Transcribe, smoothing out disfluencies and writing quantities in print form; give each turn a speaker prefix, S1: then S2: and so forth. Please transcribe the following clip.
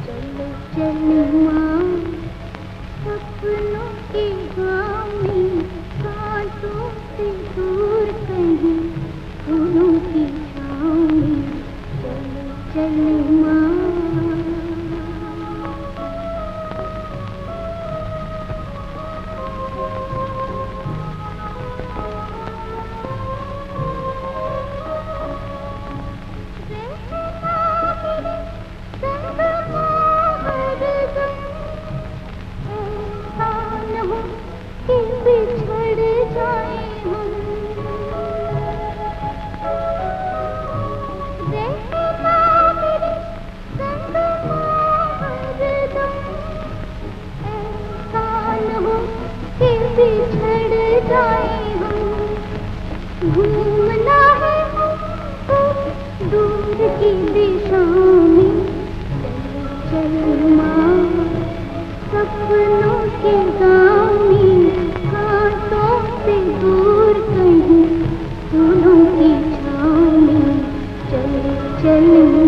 S1: चलो चलो माँ सपनों के गाँव में, कांटों से दूर कहीं फूलों की छाँव में। चलो चलो माँ बिछड़ जाए हम, रहना मेरे संग हरदम, ऐसा न हो कि बिछड़ जाए हम। घूमना है हमको दूर की दिशा में, चलो चलो माँ सपनों के गाँव में, कांटों से दूर कहीं फूलों की छाँव में। चलो चलो